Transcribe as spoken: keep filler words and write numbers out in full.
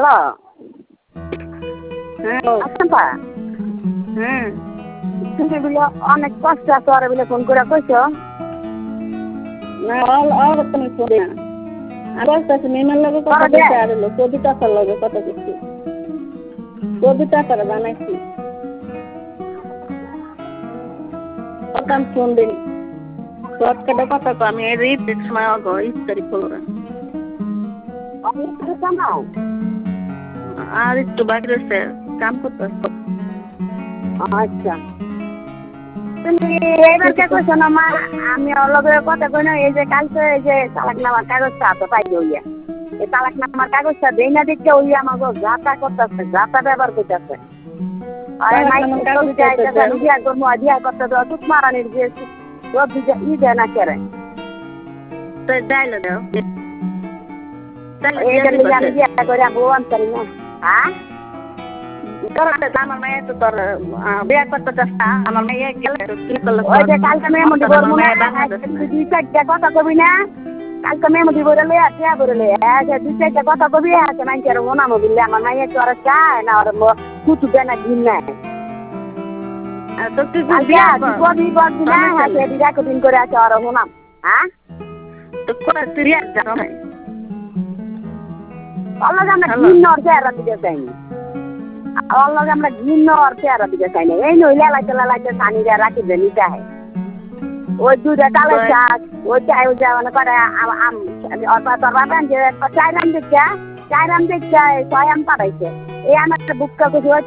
hello হ্যাঁ আচ্ছা হ্যাঁ তুমি বলে অনেক কষ্ট আছে ওরা বলে ফোন করে কইছ না অল অল তুমি ফোন না আর বলতেছি মেমার লগে কথা কইতে আর হলো কবিতা তার লগে কথা কইছি কবিতা তার বানাইছি কথা ফোন দিন শর্টকাটে কথা কো আমি রিড সময় আগো ইস্তারি ফলোরা আমি তো জানাও আর একটু বাকি রয়েছে কাম করতে আচ্ছা তুমি এবার কে কইছ না মা আমি ওর লগে কথা কই না এই যে কালকে এই যে তালাক নামার কাগজটা তো পাই হইয়া এই তালাক নামার কাগজটা দেই না দেখতে হইয়া আমাকে যাতা করতেছে যাতা ব্যবহার করতেছে আরে মাই কাগজ চাইতে বিয়া করবো বিয়া করতে তো তুত মারানির যে সব দিকে ই দেয় না কেরে তো ডাইলো দাও এই যে আমি বিয়া করে বউ আনতারি না হ্যাঁ তোর আমার মেয়ে তো তোর বিয়া করতে চাস্তা আমার মেয়ে গেলে কি করলো ওই যে কালকে মেয়ে মধ্যে বলবো না দুই চারটা কথা কবি না কালকে মেয়ে মধ্যে বলে আছে বলে আছে দুই চারটা কথা কবি আছে মাইকে আর মনে বললে আমার মাইয়া তো আর চায় না আর কুতু দেয় না দিন নাই তো তুই কবি বলবি না হ্যাঁ দিদা কদিন করে আছে আর হোনাম হ্যাঁ তো কোথা তুই জানো না আল্লাহ আমরা ঘিন্ন আর চেহারা দিতে চাইনি আল্লাহ আমরা ঘিন্ন আর চেহারা দিতে চাই না এই নইলে লাইতে লাইতে সানিরা রাখি দেন নিতে হয় ওই দুধে চালের শাক ওই চাই ওই মানে করে আম অল্প তোর বাবান যে চাই রাম দেখছে চাই রাম দেখছে ছয় আম পাঠাইছে এই আমার বুকটা কিছু